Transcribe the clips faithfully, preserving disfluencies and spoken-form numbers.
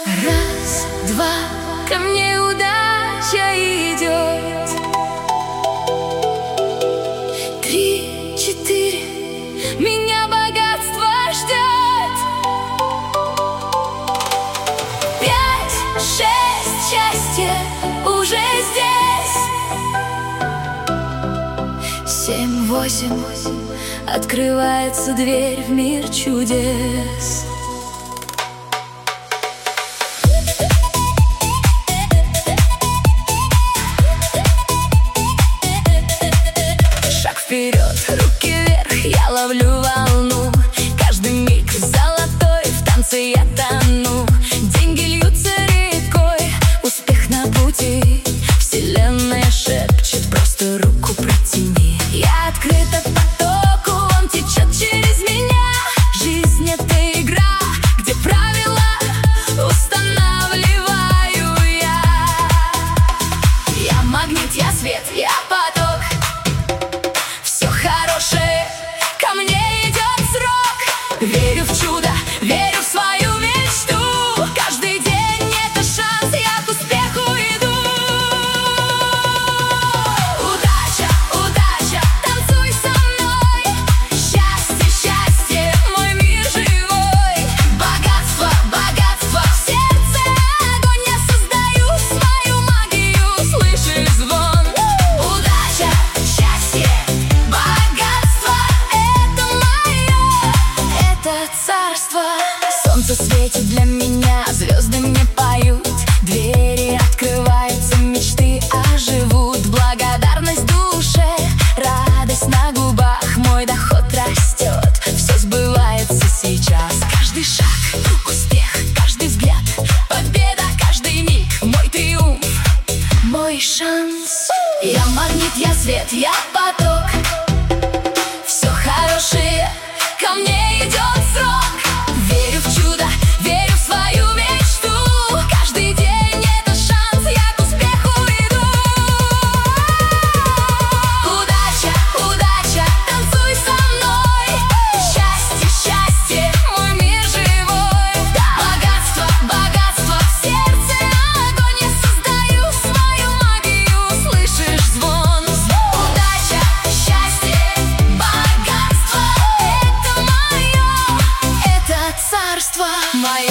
Раз, два, ко мне удача идет. Три, четыре, меня богатство ждет. Пять, шесть, счастье уже здесь. Семь, восемь, открывается дверь в мир чудес. Вперед, руки вверх, я ловлю волну. Каждый миг золотой, в танце я тону. Деньги льются рекой, успех на пути. Вселенная шепчет, просто руку протяни. Я открыта потоку, он течет через меня. Жизнь — это игра, где правила устанавливаю я. Я магнит, я свет, я поток. Хорошее ко мне идет срок. Верю в чудо, верю в свою мечту. Каждый день это шанс, я к успеху иду. Удача, удача, танцуй со мной. Счастье, счастье, мой мир живой. Богатство, богатство в сердце, огонь я создаю. Свою магию, слышишь звон. Удача, счастье, царство. Солнце светит для меня, звезды мне поют. Двери открываются, мечты оживут. Благодарность в душе, радость на губах. Мой доход растет, все сбывается сейчас. Каждый шаг — успех, каждый взгляд — победа, каждый миг — мой триумф, мой шанс. Я магнит, я свет, я поток. Все хорошее ко мне идет срок. Верю в чудо, верю в свою мечту. Каждый день это шанс, я к успеху иду. Удача, удача, танцуй со мной. Счастье, счастье, мой мир живой. Богатство, богатство в сердце, огонь я создаю. Свою магию, слышишь звон. Удача, счастье, богатство — это мое, это царство мое.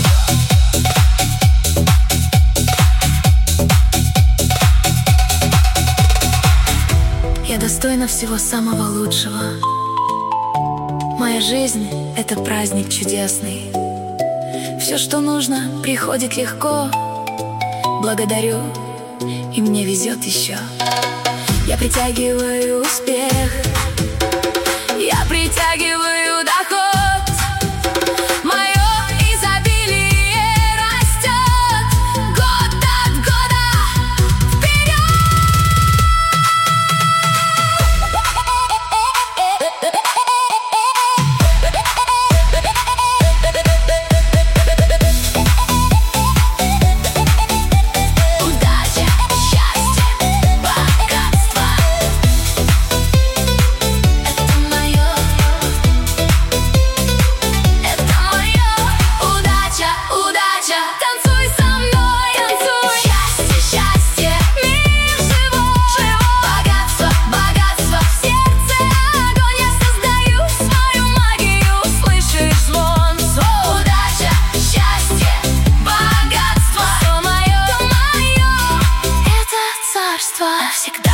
Я достойна всего самого лучшего. Моя жизнь — это праздник чудесный. Все, что нужно, приходит легко. Благодарю, и мне везет еще. Я притягиваю успех, я притягиваю доход. Мое изобилие растет год от года вперед. Удача, счастье, богатство — это мое, это мое. Удача, удача, танцуй со мной, танцуй. Счастье, счастье, мир живой. Богатство, богатство в сердце, огонь я создаю. Свою магию, слышишь звон. Удача, счастье, богатство — все мое, мое, это царство навсегда.